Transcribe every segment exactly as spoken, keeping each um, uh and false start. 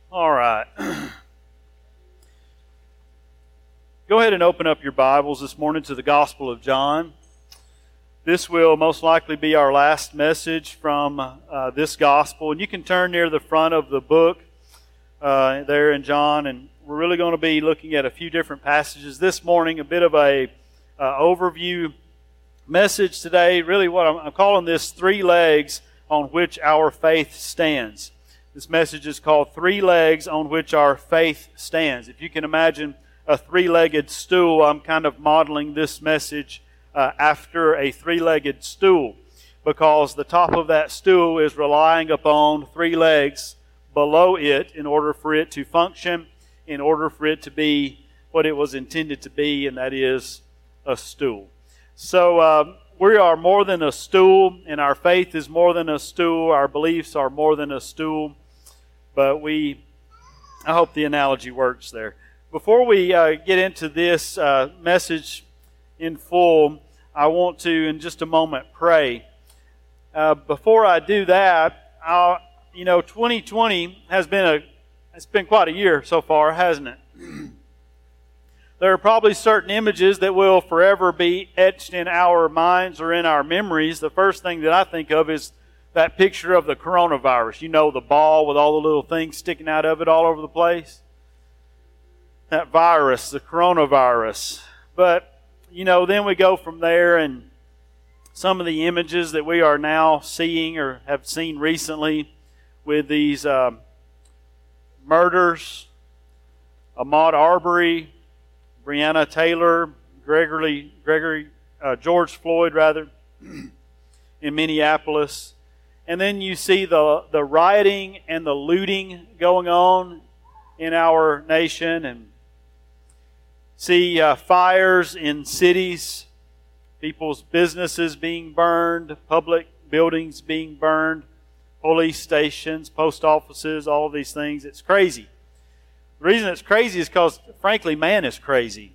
All right. Go ahead and open up your Bibles this morning to the Gospel of John. This will most likely be our last message from uh, this Gospel. And you can turn near the front of the book uh, there in John. And we're really going to be looking at a few different passages this morning. A bit of a uh, overview message today. Really what I'm, I'm calling this three legs on which our faith stands. This message is called Three Legs on Which Our Faith Stands. If you can imagine a three-legged stool, I'm kind of modeling this message uh, after a three-legged stool, because the top of that stool is relying upon three legs below it in order for it to function, in order for it to be what it was intended to be, and that is a stool. So uh, we are more than a stool, and our faith is more than a stool. Our beliefs are more than a stool. But we, I hope the analogy works there. Before we uh, get into this uh, message in full, I want to, in just a moment, pray. Uh, before I do that, I'll, you know, twenty twenty has been a, it's been quite a year so far, hasn't it? There are probably certain images that will forever be etched in our minds or in our memories. The first thing that I think of is that picture of the coronavirus. You know, the ball with all the little things sticking out of it all over the place. That virus, the coronavirus. But, you know, then we go from there, and some of the images that we are now seeing or have seen recently with these um, murders, Ahmaud Arbery, Breonna Taylor, Gregory, Gregory, uh, George Floyd, rather, in Minneapolis. And then you see the, the rioting and the looting going on in our nation, and see uh, fires in cities, people's businesses being burned, public buildings being burned, police stations, post offices, all of these things. It's crazy. The reason it's crazy is because, frankly, man is crazy.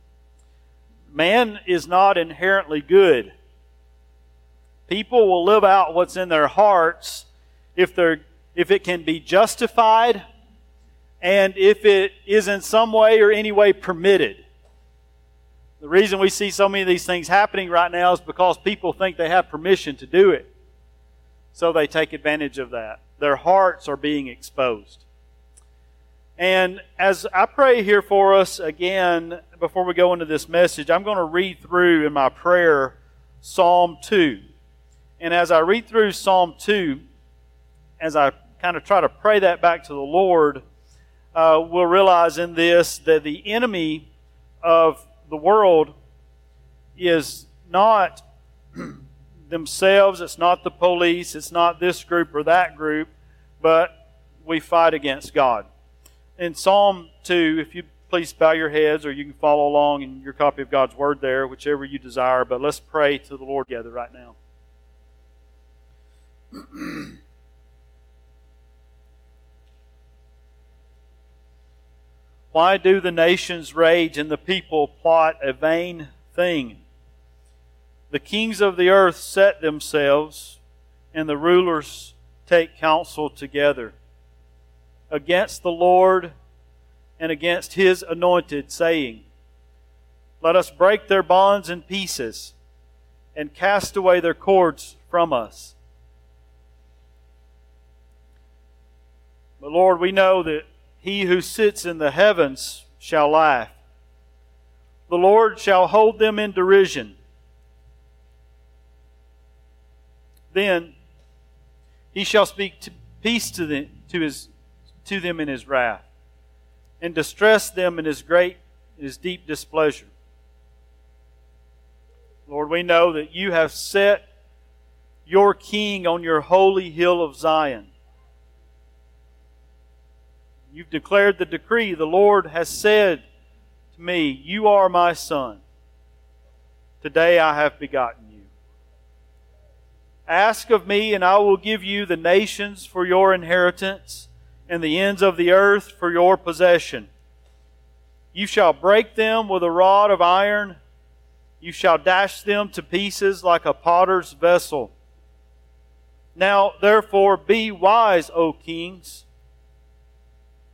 Man is not inherently good. People will live out what's in their hearts if they're if it can be justified and if it is in some way or any way permitted. The reason we see so many of these things happening right now is because people think they have permission to do it. So they take advantage of that. Their hearts are being exposed. And as I pray here for us again, before we go into this message, I'm going to read through in my prayer Psalm two. And as I read through Psalm two, as I kind of try to pray that back to the Lord, uh, we'll realize in this that the enemy of the world is not themselves, it's not the police, it's not this group or that group, but we fight against God. In Psalm two, if you please bow your heads, or you can follow along in your copy of God's Word there, whichever you desire, but let's pray to the Lord together right now. Why do the nations rage and the people plot a vain thing? The kings of the earth set themselves, and the rulers take counsel together against the Lord and against His anointed, saying, let us break their bonds in pieces and cast away their cords from us. But Lord, we know that He who sits in the heavens shall laugh. The Lord shall hold them in derision. Then He shall speak to peace to them, to his, to them in His wrath, and distress them in His great, His deep displeasure. Lord, we know that You have set Your King on Your holy hill of Zion. You've declared the decree. The Lord has said to me, you are my son. Today I have begotten you. Ask of me, and I will give you the nations for your inheritance, and the ends of the earth for your possession. You shall break them with a rod of iron. You shall dash them to pieces like a potter's vessel. Now, therefore, be wise, O kings.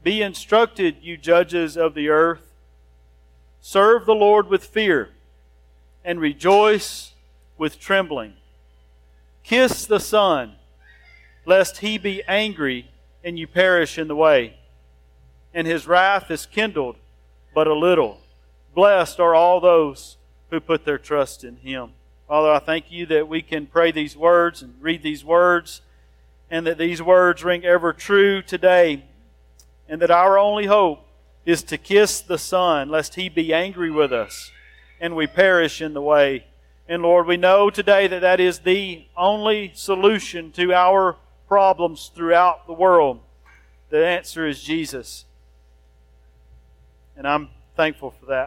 Be instructed, you judges of the earth. Serve the Lord with fear, and rejoice with trembling. Kiss the Son, lest He be angry and you perish in the way, and His wrath is kindled but a little. Blessed are all those who put their trust in Him. Father, I thank You that we can pray these words and read these words, and that these words ring ever true today, and that our only hope is to kiss the Son, lest He be angry with us and we perish in the way. And Lord, we know today that that is the only solution to our problems throughout the world. The answer is Jesus. And I'm thankful for that.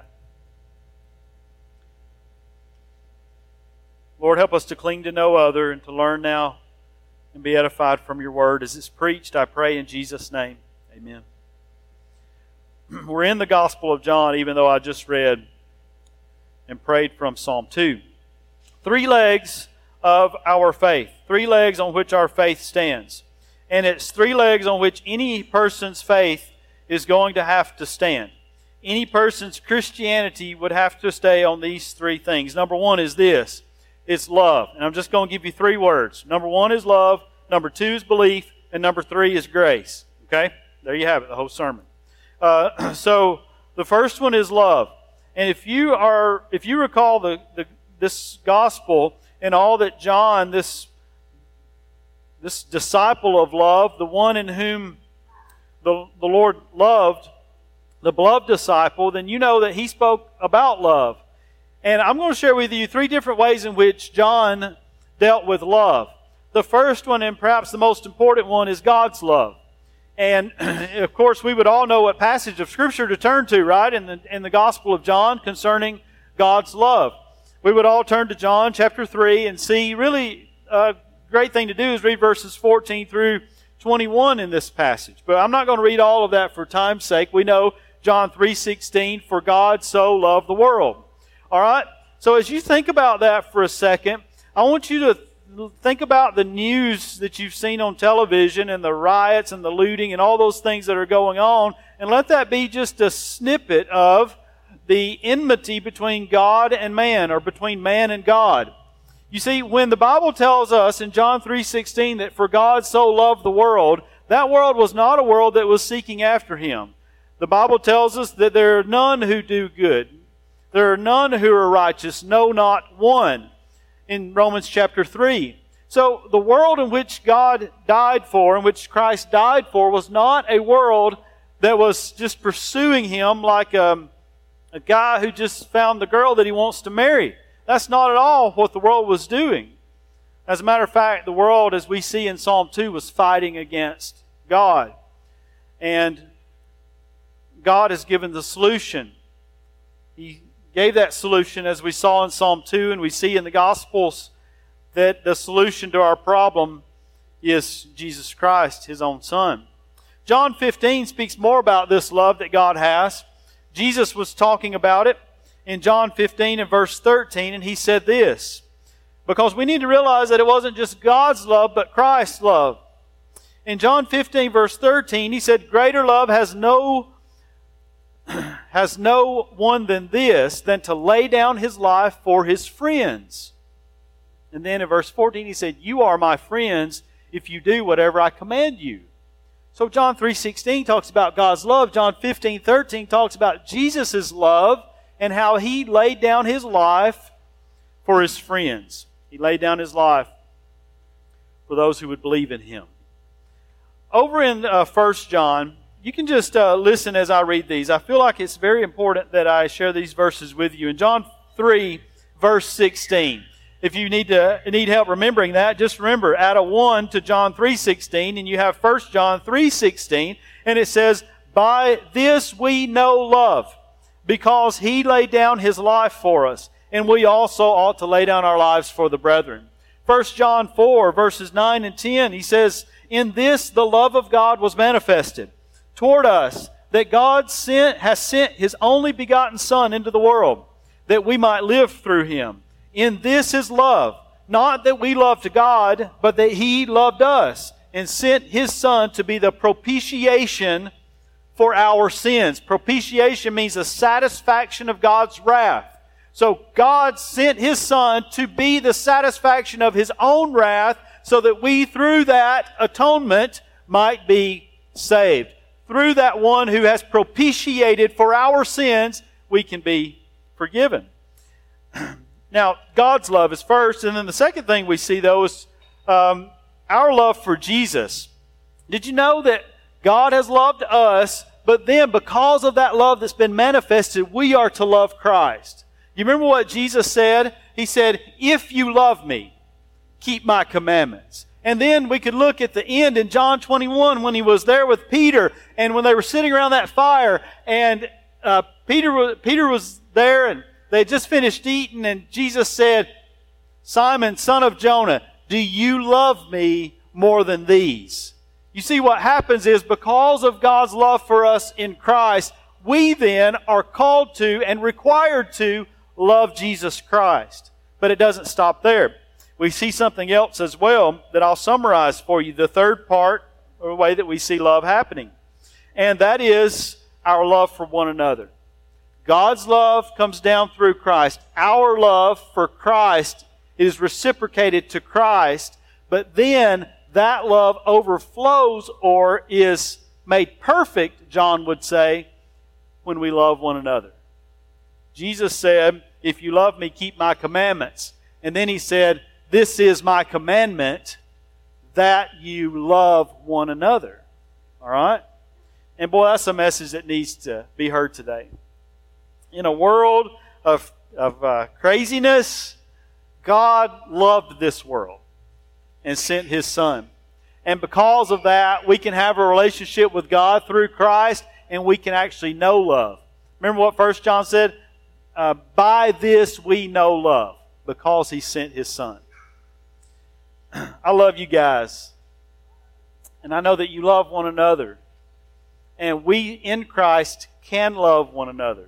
Lord, help us to cling to no other and to learn now and be edified from Your Word. As it's preached, I pray in Jesus' name. Amen. We're in the Gospel of John, even though I just read and prayed from Psalm two. Three legs of our faith. Three legs on which our faith stands. And it's three legs on which any person's faith is going to have to stand. Any person's Christianity would have to stay on these three things. Number one is this. It's love. And I'm just going to give you three words. Number one is love. Number two is belief. And number three is grace. Okay? There you have it, the whole sermon. Uh, so the first one is love. And if you are, if you recall the, the this gospel and all that John, this, this disciple of love, the one in whom the, the Lord loved, the beloved disciple, then you know that he spoke about love. And I'm going to share with you three different ways in which John dealt with love. The first one, and perhaps the most important one, is God's love. And, of course, we would all know what passage of Scripture to turn to, right, in the, in the Gospel of John concerning God's love. We would all turn to John chapter three and see, really, a great thing to do is read verses fourteen through twenty-one in this passage. But I'm not going to read all of that for time's sake. We know John three sixteen, for God so loved the world. All right? So as you think about that for a second, I want you to think about the news that you've seen on television and the riots and the looting and all those things that are going on, and let that be just a snippet of the enmity between God and man, or between man and God. You see, when the Bible tells us in John three sixteen that for God so loved the world, that world was not a world that was seeking after Him. The Bible tells us that there are none who do good. There are none who are righteous, no, not one, in Romans chapter three. So the world in which God died for, in which Christ died for, was not a world that was just pursuing Him like a, a guy who just found the girl that he wants to marry. That's not at all what the world was doing. As a matter of fact, the world, as we see in Psalm two, was fighting against God. And God has given the solution. He gave that solution, as we saw in Psalm two, and we see in the Gospels that the solution to our problem is Jesus Christ, His own Son. John fifteen speaks more about this love that God has. Jesus was talking about it in John fifteen and verse thirteen, and He said this, because we need to realize that it wasn't just God's love, but Christ's love. In John fifteen verse thirteen, He said, greater love has no has no one than this, than to lay down His life for His friends. And then in verse fourteen, He said, you are my friends if you do whatever I command you. So John three sixteen talks about God's love. John fifteen thirteen talks about Jesus' love and how He laid down His life for His friends. He laid down His life for those who would believe in Him. Over in uh, First John, you can just uh, listen as I read these. I feel like it's very important that I share these verses with you. In John three, verse sixteen, if you need to need help remembering that, just remember, add a one to John three sixteen, and you have First John three sixteen, and it says, by this we know love, because He laid down His life for us, and we also ought to lay down our lives for the brethren. First John four, verses nine and ten, he says, in this the love of God was manifested toward us, that God sent has sent His only begotten Son into the world, that we might live through Him. In this is love, not that we loved God, but that He loved us, and sent His Son to be the propitiation for our sins. Propitiation means a satisfaction of God's wrath. So God sent His Son to be the satisfaction of His own wrath so that we, through that atonement, might be saved. Through that one who has propitiated for our sins, we can be forgiven. Now, God's love is first, and then the second thing we see, though, is um, our love for Jesus. Did you know that God has loved us, but then because of that love that's been manifested, we are to love Christ? You remember what Jesus said? He said, "If you love me, keep my commandments." And then we could look at the end in John twenty-one when He was there with Peter, and when they were sitting around that fire, and uh, Peter, was, Peter was there, and they had just finished eating, and Jesus said, "Simon, son of Jonah, do you love me more than these?" You see, what happens is because of God's love for us in Christ, we then are called to and required to love Jesus Christ. But it doesn't stop there. We see something else as well that I'll summarize for you, the third part, or the way that we see love happening. And that is our love for one another. God's love comes down through Christ. Our love for Christ is reciprocated to Christ, but then that love overflows or is made perfect, John would say, when we love one another. Jesus said, "If you love me, keep my commandments." And then He said, "This is my commandment, that you love one another." All right? And boy, that's a message that needs to be heard today. In a world of, of uh, craziness, God loved this world and sent His Son. And because of that, we can have a relationship with God through Christ, and we can actually know love. Remember what First John said? Uh, By this we know love, because He sent His Son. I love you guys. And I know that you love one another. And we in Christ can love one another.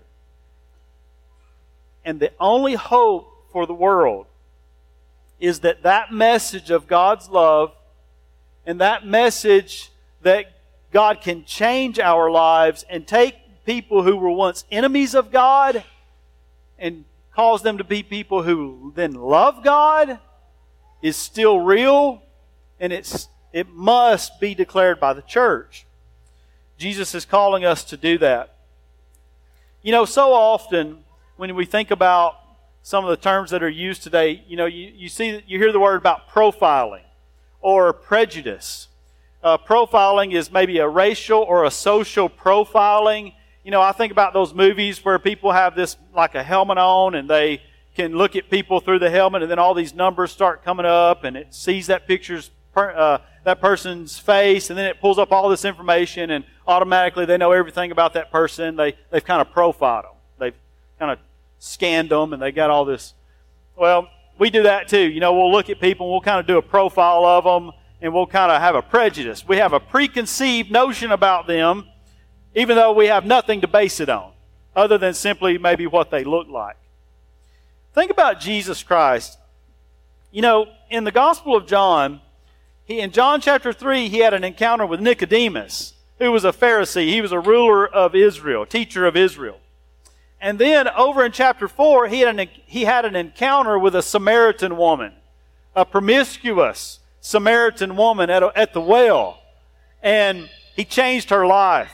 And the only hope for the world is that that message of God's love and that message that God can change our lives and take people who were once enemies of God and cause them to be people who then love God is still real, and it's it must be declared by the church. Jesus is calling us to do that. You know, so often when we think about some of the terms that are used today, you know, you, you see, you hear the word about profiling or prejudice. Uh, profiling is maybe a racial or a social profiling. You know, I think about those movies where people have this like a helmet on and they can look at people through the helmet, and then all these numbers start coming up, and it sees that picture's per, uh, that person's face, and then it pulls up all this information, and automatically they know everything about that person. They they've kind of profiled them. They've kind of scanned them, and they got all this. Well, we do that too. You know, we'll look at people and we'll kind of do a profile of them, and we'll kind of have a prejudice. We have a preconceived notion about them, even though we have nothing to base it on, other than simply maybe what they look like. Think about Jesus Christ. You know, in the Gospel of John, he, in John chapter three, he had an encounter with Nicodemus, who was a Pharisee. He was a ruler of Israel, teacher of Israel. And then over in chapter four, he had an, he had an encounter with a Samaritan woman, a promiscuous Samaritan woman at, a, at the well. And he changed her life.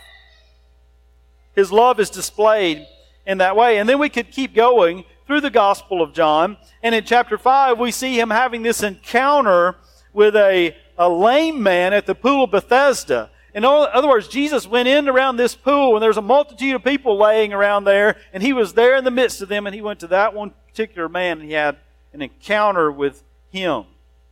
His love is displayed in that way. And then we could keep going through the Gospel of John. And in chapter five, we see him having this encounter with a, a lame man at the pool of Bethesda. In other words, Jesus went in around this pool, and there was a multitude of people laying around there, and he was there in the midst of them, and he went to that one particular man, and he had an encounter with him.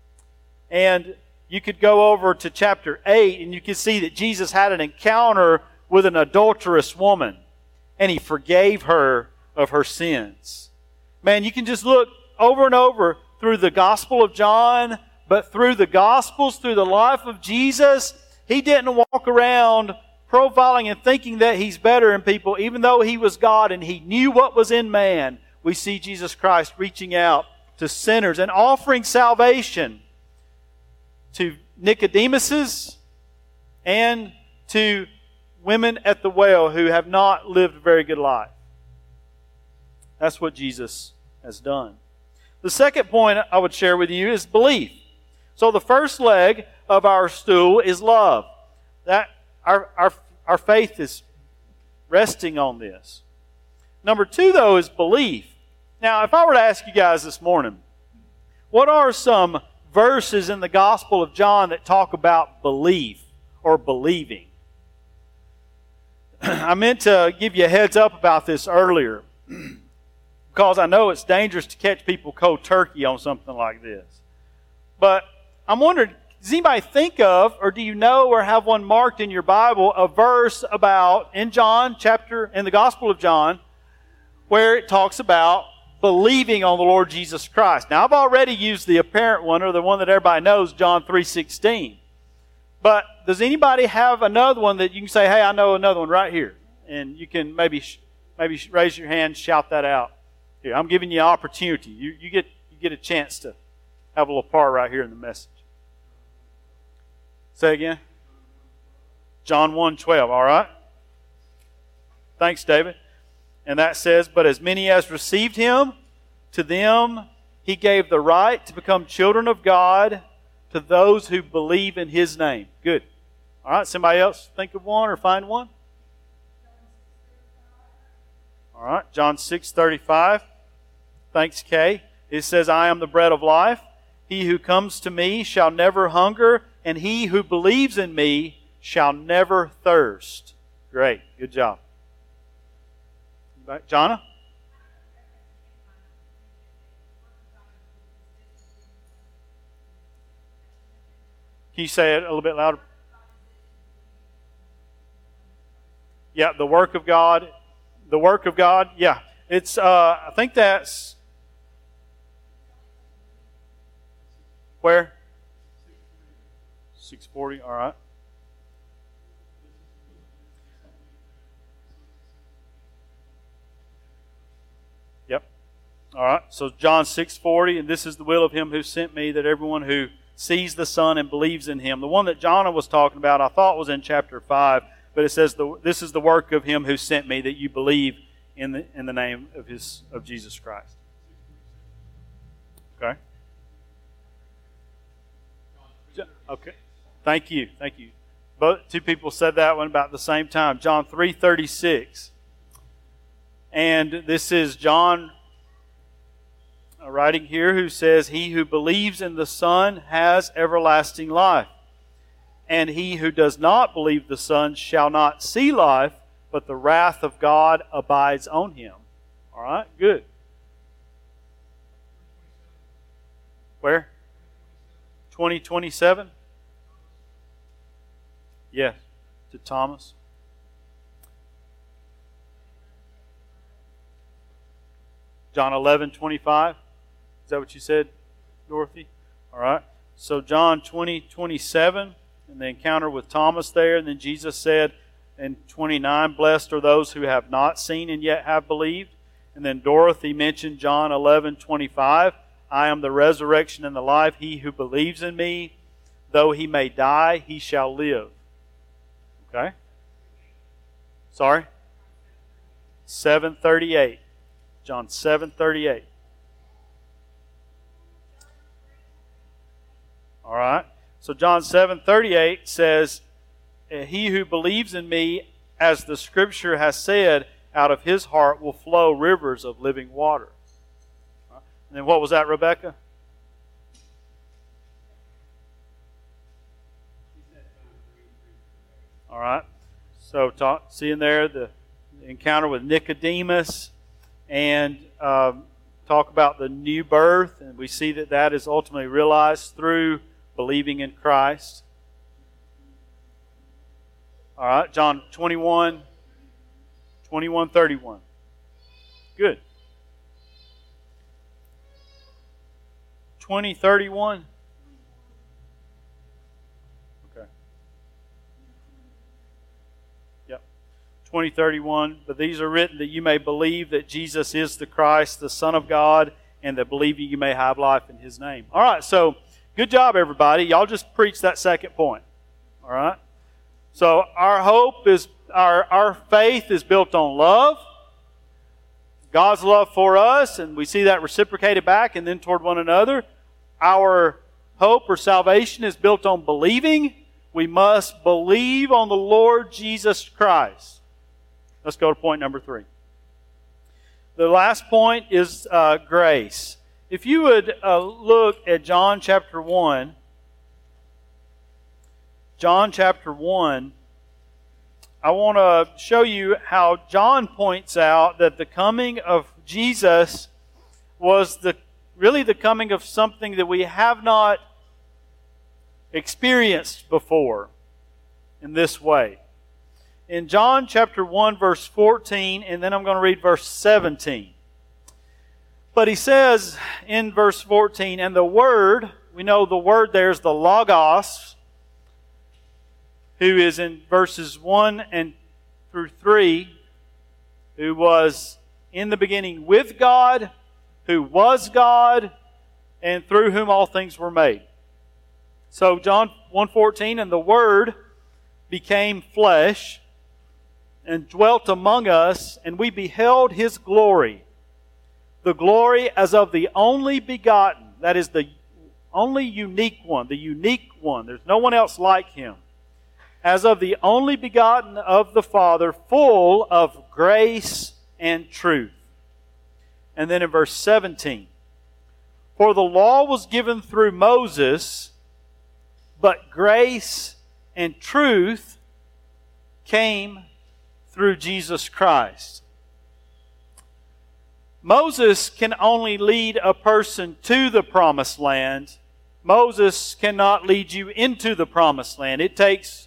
And you could go over to chapter eight, and you could see that Jesus had an encounter with an adulterous woman, and he forgave her of her sins. Man, you can just look over and over through the Gospel of John, but through the Gospels, through the life of Jesus, he didn't walk around profiling and thinking that he's better than people, even though he was God and he knew what was in man. We see Jesus Christ reaching out to sinners and offering salvation to Nicodemuses and to women at the well who have not lived a very good life. That's what Jesus has done. The second point I would share with you is belief. So the first leg of our stool is love. That our, our, our faith is resting on this. Number two, though, is belief. Now, if I were to ask you guys this morning, what are some verses in the Gospel of John that talk about belief or believing? I meant to give you a heads up about this earlier because I know it's dangerous to catch people cold turkey on something like this. But I'm wondering, does anybody think of, or do you know or have one marked in your Bible, a verse about, in John chapter, in the Gospel of John, where it talks about believing on the Lord Jesus Christ? Now, I've already used the apparent one, or the one that everybody knows, John three sixteen. But does anybody have another one that you can say, hey, I know another one right here? And you can maybe maybe raise your hand, shout that out. Here, I'm giving you an opportunity. You, you, get, you get a chance to have a little part right here in the message. Say again. John one twelve, all right? Thanks, David. And that says, but as many as received him, to them he gave the right to become children of God, to those who believe in his name. Good. All right, somebody else think of one or find one? All right, John six thirty-five. Thanks, Kay. It says, I am the bread of life. He who comes to me shall never hunger, and he who believes in me shall never thirst. Great. Good job. Jonna? Can you say it a little bit louder? Yeah, the work of God. The work of God. Yeah. It's, uh, I think that's, where? six forty, all right. Yep. All right. So John six forty, and this is the will of him who sent me, that everyone who sees the Son and believes in him. The one that Jonna was talking about, I thought was in chapter five, but it says, the, this is the work of him who sent me, that you believe in the in the name of his of Jesus Christ. Okay. Okay. Thank you. Thank you. Both two people said that one about the same time. John three thirty-six. And this is John writing here, who says, he who believes in the Son has everlasting life. And he who does not believe the Son shall not see life, but the wrath of God abides on him. All right, good. Where? twenty twenty-seven? Yes, to Thomas. John eleven twenty-five. Is that what you said, Dorothy? All right. So John twenty twenty-seven, and the encounter with Thomas there, and then Jesus said in twenty-nine, blessed are those who have not seen and yet have believed. And then Dorothy mentioned John eleven twenty-five. I am the resurrection and the life. He who believes in me, though he may die, he shall live. Okay? Sorry? seven thirty-eight. John seven thirty-eight. All right. So John seven thirty-eight says, he who believes in me, as the Scripture has said, out of his heart will flow rivers of living water. And then what was that, Rebecca? All right. So talk, seeing there the encounter with Nicodemus, and um, talk about the new birth, and we see that that is ultimately realized through believing in Christ. All right, John twenty-one, twenty-one, thirty-one. Good. twenty thirty-one. Okay. Yep. twenty thirty-one. But these are written that you may believe that Jesus is the Christ, the Son of God, and that believing you may have life in his name. All right, so good job, everybody. Y'all just preached that second point. All right? So our hope is our, our faith is built on love, God's love for us, and we see that reciprocated back and then toward one another. Our hope or salvation is built on believing. We must believe on the Lord Jesus Christ. Let's go to point number three. The last point is uh, grace. If you would uh, look at John chapter one, John chapter one, I want to show you how John points out that the coming of Jesus was the really the coming of something that we have not experienced before in this way. In John chapter one, verse fourteen, and then I'm going to read verse seventeen. But he says in verse fourteen, and the Word, we know the Word there is the Logos, who is in verses one and through three, who was in the beginning with God, who was God, and through whom all things were made. So John one fourteen, and the Word became flesh and dwelt among us, and we beheld His glory. The glory as of the only begotten, that is the only unique one, the unique one. There's no one else like Him. As of the only begotten of the Father, full of grace and truth. And then in verse seventeen, for the law was given through Moses, but grace and truth came through Jesus Christ. Moses can only lead a person to the promised land. Moses cannot lead you into the promised land. It takes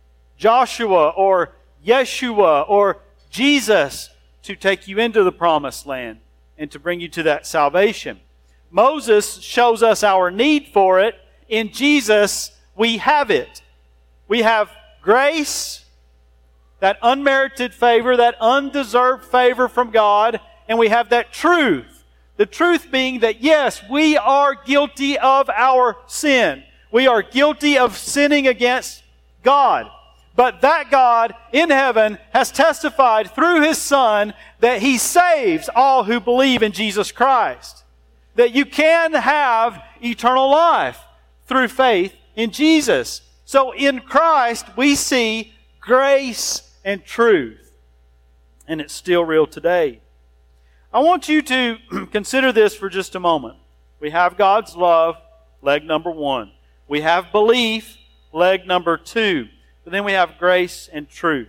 Joshua or Yeshua or Jesus to take you into the promised land and to bring you to that salvation. Moses shows us our need for it. In Jesus, we have it. We have grace, that unmerited favor, that undeserved favor from God, and we have that truth. The truth being that, yes, we are guilty of our sin. We are guilty of sinning against God. But that God in heaven has testified through His Son that He saves all who believe in Jesus Christ. That you can have eternal life through faith in Jesus. So in Christ we see grace and truth. And it's still real today. I want you to consider this for just a moment. We have God's love, leg number one. We have belief, leg number two. But then we have grace and truth.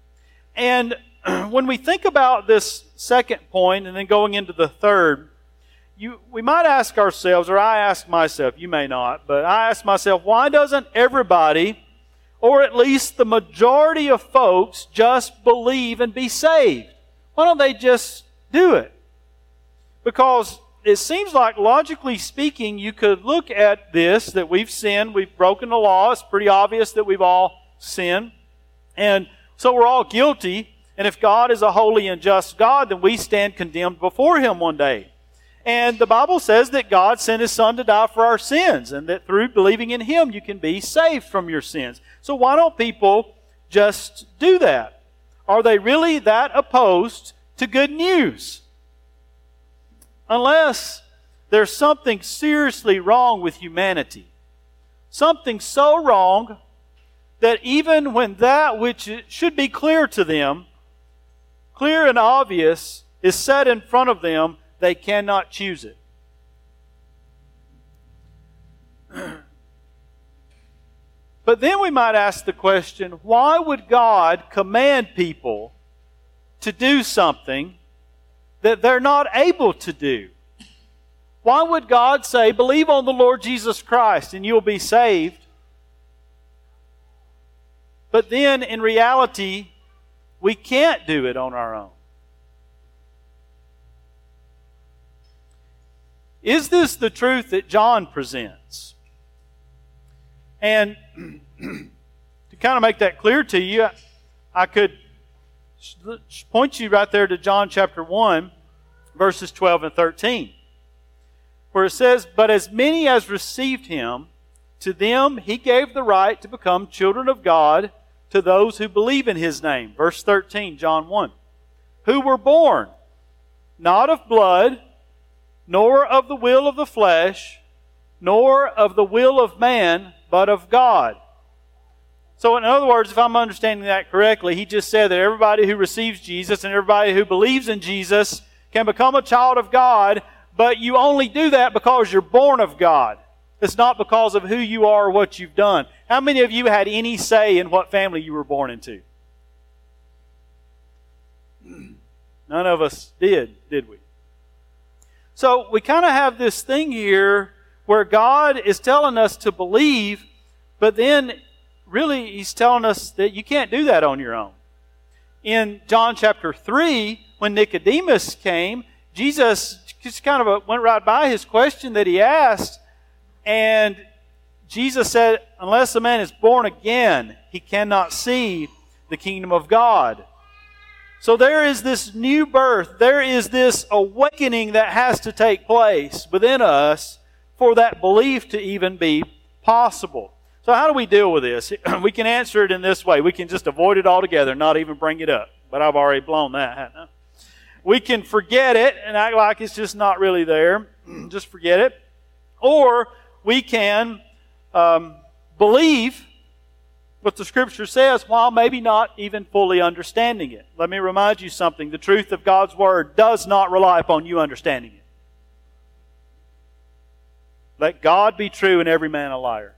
And when we think about this second point and then going into the third, you, we might ask ourselves, or I ask myself, you may not, but I ask myself, why doesn't everybody, or at least the majority of folks, just believe and be saved? Why don't they just do it? Because it seems like, logically speaking, you could look at this, that we've sinned, we've broken the law. It's pretty obvious that we've all sinned. And so we're all guilty. And if God is a holy and just God, then we stand condemned before Him one day. And the Bible says that God sent His Son to die for our sins, and that through believing in Him you can be saved from your sins. So why don't people just do that? Are they really that opposed to good news? Unless there's something seriously wrong with humanity. Something so wrong that even when that which should be clear to them, clear and obvious, is set in front of them, they cannot choose it. But then we might ask the question, why would God command people to do something that they're not able to do? Why would God say, believe on the Lord Jesus Christ and you'll be saved? But then in reality, we can't do it on our own. Is this the truth that John presents? And to kind of make that clear to you, I could point you right there to John chapter one, verses twelve and thirteen, where it says, but as many as received Him, to them He gave the right to become children of God, to those who believe in His name. Verse thirteen, John one. Who were born, not of blood, nor of the will of the flesh, nor of the will of man, but of God. So in other words, if I'm understanding that correctly, He just said that everybody who receives Jesus and everybody who believes in Jesus can become a child of God, but you only do that because you're born of God. It's not because of who you are or what you've done. How many of you had any say in what family you were born into? None of us did, did we? So we kind of have this thing here where God is telling us to believe, but then really He's telling us that you can't do that on your own. In John chapter three, when Nicodemus came, Jesus just kind of went right by his question that he asked, and Jesus said, unless a man is born again, he cannot see the kingdom of God. So there is this new birth, there is this awakening that has to take place within us for that belief to even be possible. So how do we deal with this? We can answer it in this way. We can just avoid it altogether, not even bring it up. But I've already blown that, haven't I? We can forget it and act like it's just not really there. Just forget it. Or we can um, believe what the Scripture says while maybe not even fully understanding it. Let me remind you something. The truth of God's Word does not rely upon you understanding it. Let God be true and every man a liar.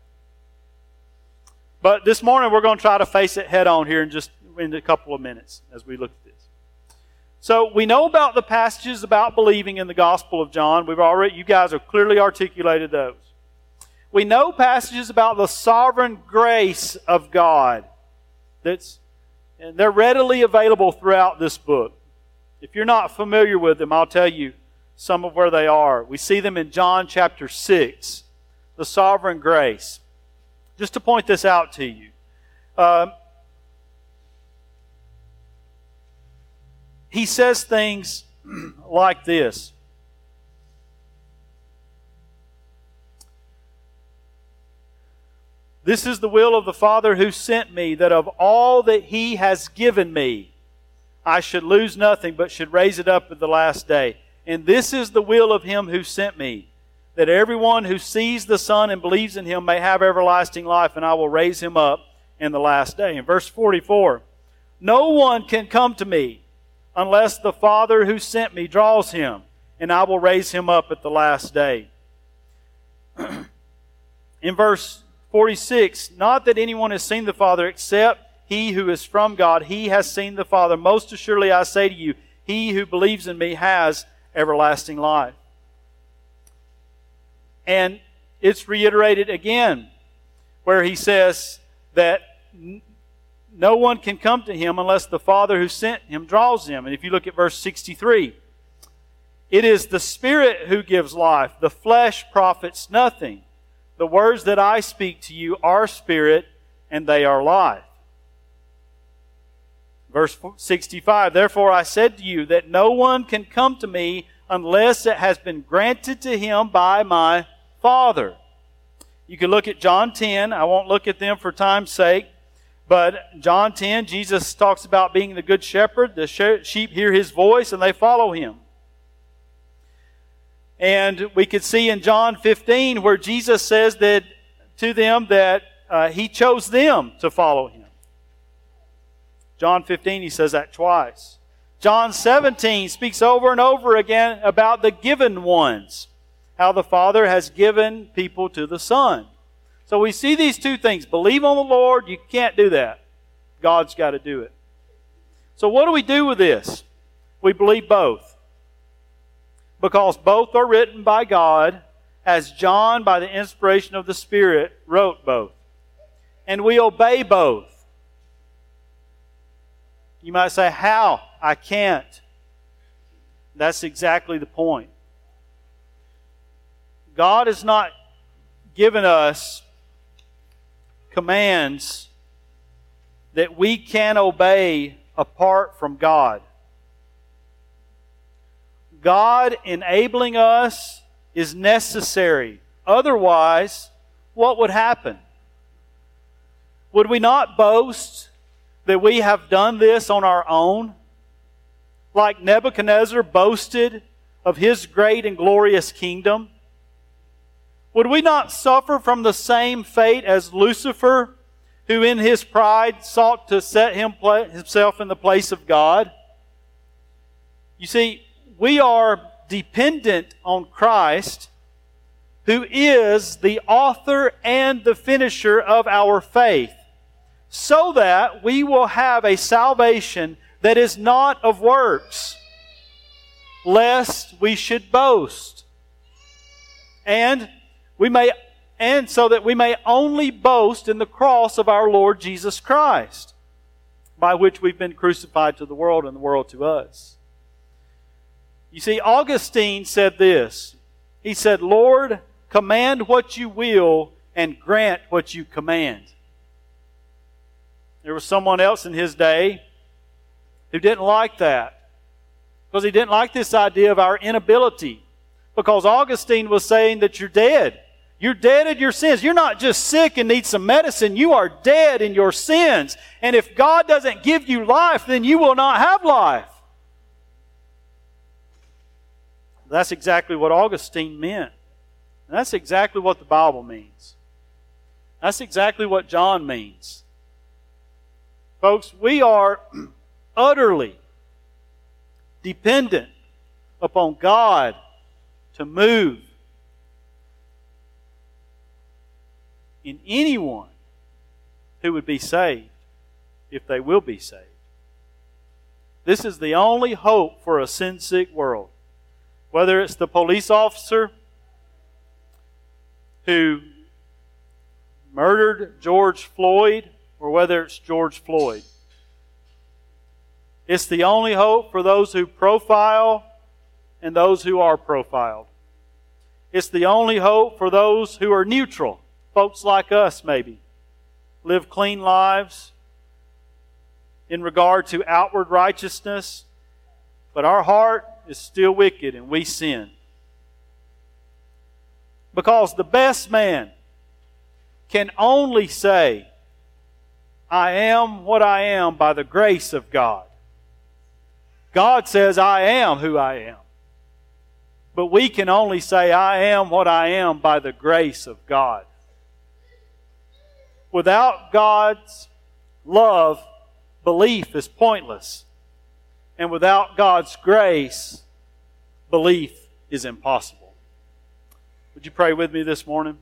But this morning we're going to try to face it head on here in just in a couple of minutes as we look at this. So we know about the passages about believing in the Gospel of John. We've already, you guys have clearly articulated those. We know passages about the sovereign grace of God. That's, and they're readily available throughout this book. If you're not familiar with them, I'll tell you some of where they are. We see them in John chapter six, the sovereign grace. Just to point this out to you. Uh, he says things like this. This is the will of the Father who sent me, that of all that He has given me, I should lose nothing, but should raise it up at the last day. And this is the will of Him who sent me, that everyone who sees the Son and believes in Him may have everlasting life, and I will raise him up in the last day. In verse forty-four, no one can come to me unless the Father who sent me draws him, and I will raise him up at the last day. In verse forty-six, not that anyone has seen the Father except he who is from God. He has seen the Father. Most assuredly I say to you, he who believes in me has everlasting life. And it's reiterated again where he says that no one can come to him unless the Father who sent him draws him. And if you look at verse sixty-three, it is the Spirit who gives life. The flesh profits nothing. The words that I speak to you are spirit, and they are life. Verse sixty-five, therefore I said to you that no one can come to me unless it has been granted to him by my Father. You can look at John ten. I won't look at them for time's sake. But John ten, Jesus talks about being the good shepherd. The sheep hear His voice and they follow Him. And we could see in John fifteen where Jesus says that to them that uh, He chose them to follow Him. John fifteen, He says that twice. John seventeen speaks over and over again about the given ones. How the Father has given people to the Son. So we see these two things. Believe on the Lord, you can't do that. God's got to do it. So what do we do with this? We believe both. Because both are written by God, as John, by the inspiration of the Spirit, wrote both. And we obey both. You might say, how? I can't. That's exactly the point. God has not given us commands that we can obey apart from God. God enabling us is necessary. Otherwise, what would happen? Would we not boast that we have done this on our own? Like Nebuchadnezzar boasted of his great and glorious kingdom? Would we not suffer from the same fate as Lucifer, who in his pride sought to set him himself in the place of God? You see, we are dependent on Christ, who is the author and the finisher of our faith, so that we will have a salvation that is not of works, lest we should boast. And we may and so that we may only boast in the cross of our Lord Jesus Christ, by which we've been crucified to the world and the world to us. You see, Augustine said this. He said, "Lord, command what you will and grant what you command." There was someone else in his day who didn't like that, because he didn't like this idea of our inability. Because Augustine was saying that you're dead. You're dead in your sins. You're not just sick and need some medicine. You are dead in your sins. And if God doesn't give you life, then you will not have life. That's exactly what Augustine meant. And that's exactly what the Bible means. That's exactly what John means. Folks, we are utterly dependent upon God to move in anyone who would be saved, if they will be saved. This is the only hope for a sin-sick world. Whether it's the police officer who murdered George Floyd, or whether it's George Floyd. It's the only hope for those who profile and those who are profiled. It's the only hope for those who are neutral, folks like us maybe, live clean lives in regard to outward righteousness, but our heart is still wicked and we sin. Because the best man can only say, "I am what I am by the grace of God." God says, "I am who I am." But we can only say, "I am what I am by the grace of God." Without God's love, belief is pointless. And without God's grace, belief is impossible. Would you pray with me this morning?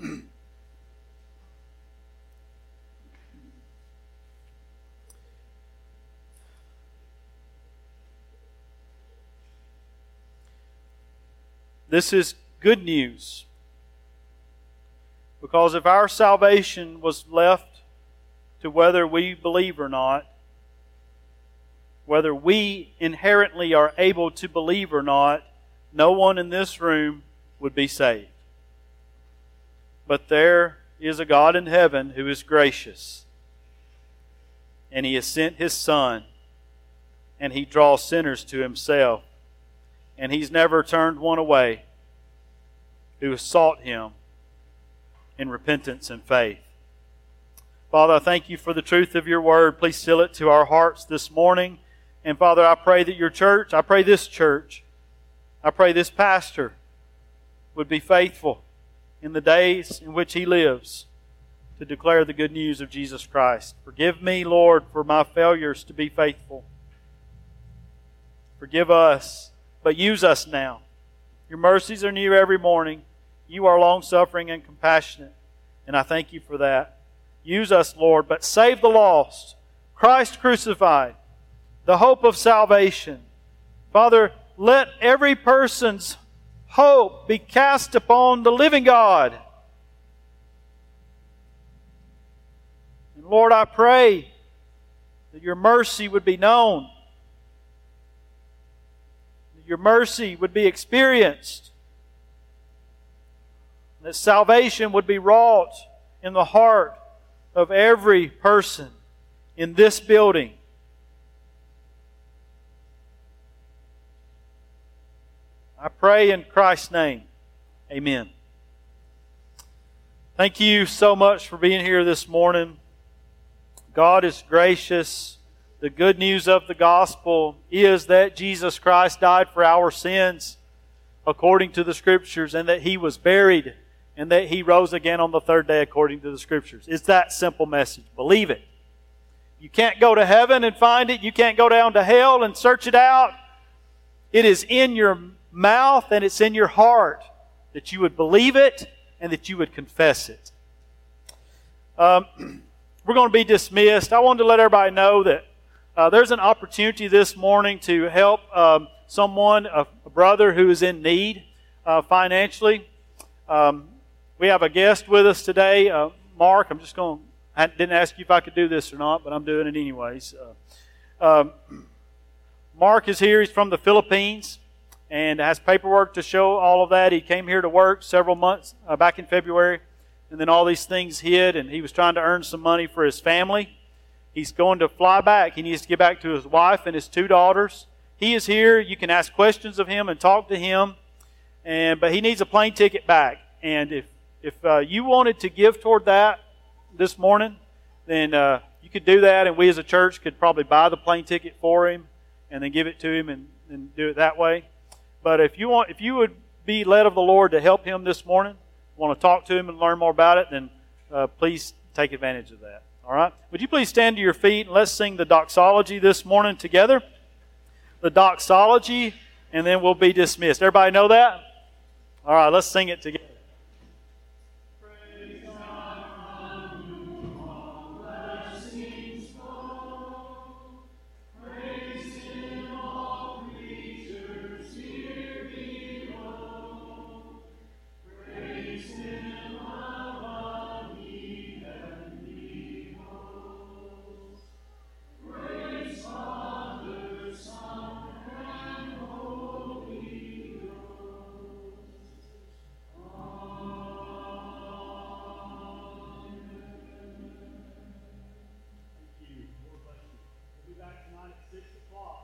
This is good news. Because if our salvation was left to whether we believe or not, whether we inherently are able to believe or not, no one in this room would be saved. But there is a God in heaven who is gracious. And He has sent His Son. And He draws sinners to Himself. And He's never turned one away who has sought Him in repentance and faith. Father, I thank You for the truth of Your Word. Please seal it to our hearts this morning. And Father, I pray that Your church, I pray this church, I pray this pastor would be faithful in the days in which he lives to declare the good news of Jesus Christ. Forgive me, Lord, for my failures to be faithful. Forgive us, but use us now. Your mercies are new every morning. You are long-suffering and compassionate, and I thank You for that. Use us, Lord, but save the lost. Christ crucified, the hope of salvation. Father, let every person's hope be cast upon the living God. And Lord, I pray that Your mercy would be known, that Your mercy would be experienced, that salvation would be wrought in the heart of every person in this building. I pray in Christ's name. Amen. Thank you so much for being here this morning. God is gracious. The good news of the gospel is that Jesus Christ died for our sins according to the Scriptures, and that He was buried, and that He rose again on the third day according to the Scriptures. It's that simple message. Believe it. You can't go to heaven and find it. You can't go down to hell and search it out. It is in your mouth and it's in your heart that you would believe it and that you would confess it. Um, we're going to be dismissed. I wanted to let everybody know that uh, there's an opportunity this morning to help um, someone, a, a brother who is in need uh, financially. Um, we have a guest with us today, uh, Mark. I'm just going to I didn't ask you if I could do this or not, but I'm doing it anyways. Uh, um, Mark is here. He's from the Philippines and has paperwork to show all of that. He came here to work several months uh, back in February, and then all these things hit, and he was trying to earn some money for his family. He's going to fly back. He needs to get back to his wife and his two daughters. He is here. You can ask questions of him and talk to him, and but he needs a plane ticket back. And if if uh, you wanted to give toward that this morning, then uh, you could do that, and we as a church could probably buy the plane ticket for him and then give it to him and, and do it that way. But if you want, if you would be led of the Lord to help him this morning, want to talk to him and learn more about it, then uh, please take advantage of that. All right? Would you please stand to your feet and let's sing the doxology this morning together? The doxology, and then we'll be dismissed. Everybody know that? All right, let's sing it together. Back tonight at six o'clock.